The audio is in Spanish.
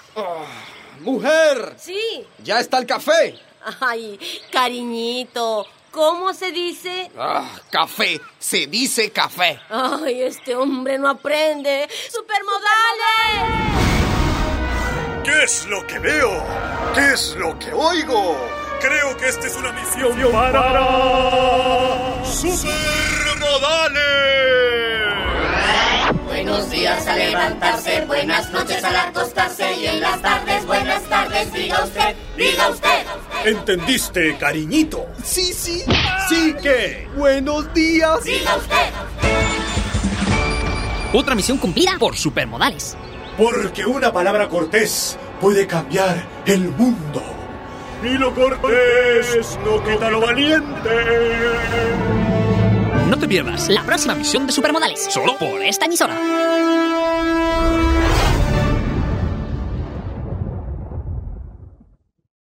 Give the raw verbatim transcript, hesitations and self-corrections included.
Oh, ¡mujer! Sí. ¡Ya está el café! Ay, cariñito, ¿cómo se dice? Ah, café, se dice café. Ay, este hombre no aprende. ¡Supermodales! ¿Qué es lo que veo? ¿Qué es lo que oigo? Creo que esta es una misión para Supermodales. Buenos días al levantarse, buenas noches al acostarse y en las tardes, buenas tardes, diga usted, diga usted. ¿Entendiste, cariñito? Sí, sí. ¿Sí qué? Buenos días. Diga usted. Otra misión cumplida por Supermodales. Porque una palabra cortés puede cambiar el mundo. Y lo cortés no quita lo valiente. No te pierdas la próxima misión de Supermodales, solo por esta emisora.